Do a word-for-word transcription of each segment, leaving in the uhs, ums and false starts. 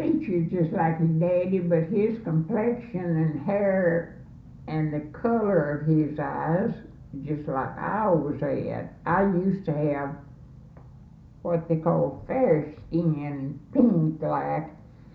features just like his daddy, but his complexion and hair and the color of his eyes, just like I always had. I used to have what they call fair skin, pink like.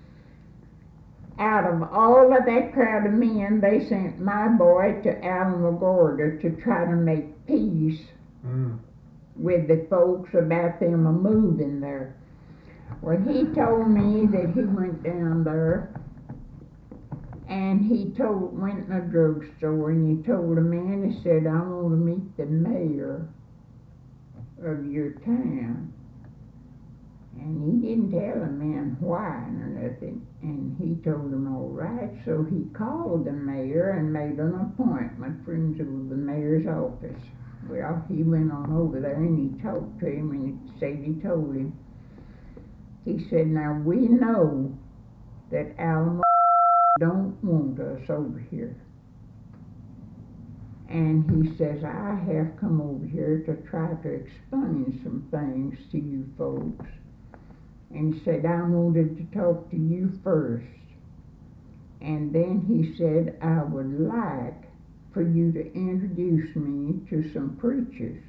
Out of all of that crowd of men, they sent my boy to Alamogordo to try to make peace mm. with the folks about them a moving there. Well, he told me that he went down there and he told went in a drugstore and he told a man, he said, I want to meet the mayor of your town. And he didn't tell the man why or nothing. And he told him all right, so he called the mayor and made an appointment for him to the mayor's office. Well, he went on over there and he talked to him and he said he told him. He said, now we know that Alamo don't want us over here. And he says, I have come over here to try to explain some things to you folks. And he said, I wanted to talk to you first. And then he said, I would like for you to introduce me to some preachers.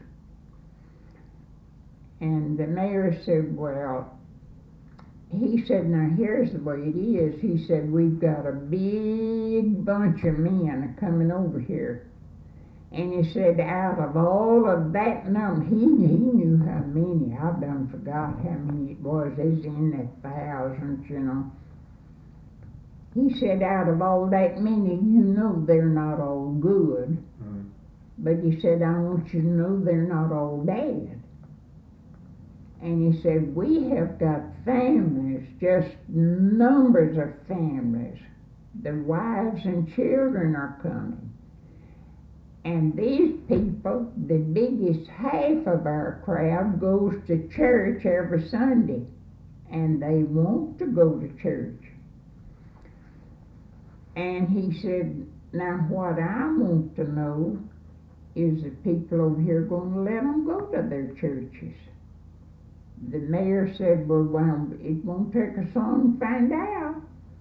And the mayor said, well, he said, now here's the way it is. He said, we've got a big bunch of men coming over here. And he said, out of all of that number, he, he knew how many. I've done forgot how many it was. It's in the thousands, you know. He said, out of all that many, you know they're not all good. Mm. But he said, I want you to know they're not all bad. And he said, we have got families, just numbers of families. The wives and children are coming. And these people, the biggest half of our crowd goes to church every Sunday. And they want to go to church. And he said, now what I want to know is the people over here going to let them go to their churches. The mayor said, well, well, it won't take us long to find out.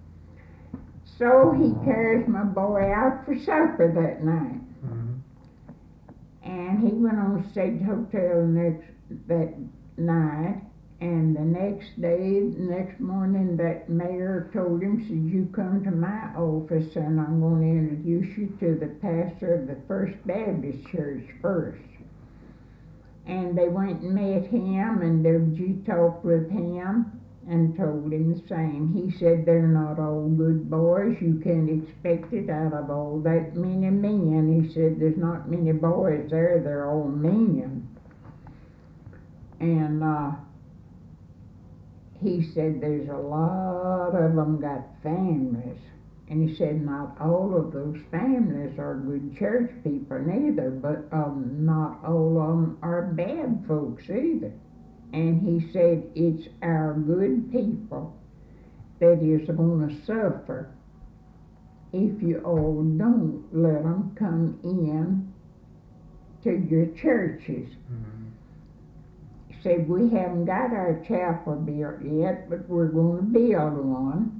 So he carries my boy out for supper that night. Mm-hmm. And he went on to State Hotel next that night. And the next day, the next morning, that mayor told him, said, you come to my office and I'm going to introduce you to the pastor of the First Baptist Church first. And they went and met him, and G talked with him and told him the same. He said, they're not all good boys. You can't expect it out of all that many men. He said, there's not many boys there. They're all men. And uh, he said, there's a lot of them got families. And he said, not all of those families are good church people neither, but um, not all of them are bad folks either. And he said, it's our good people that is going to suffer if you all don't let them come in to your churches. Mm-hmm. He said, we haven't got our chapel built yet, but we're going to build one.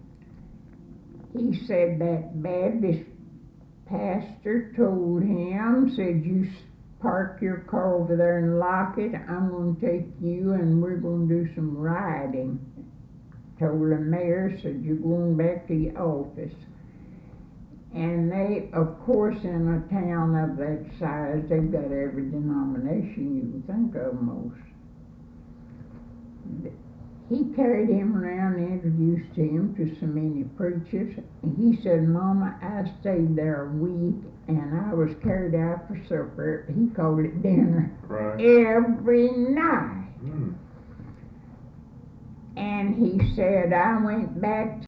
He said that Baptist pastor told him, said, you park your car over there and lock it. I'm going to take you and we're going to do some riding. Told the mayor, said, you're going back to your office. And they, of course, in a town of that size, they've got every denomination you can think of most. He carried him around and introduced him to so many preachers. And he said, Mama, I stayed there a week and I was carried out for supper. He called it dinner. Right. Every night. Mm. And he said, I went back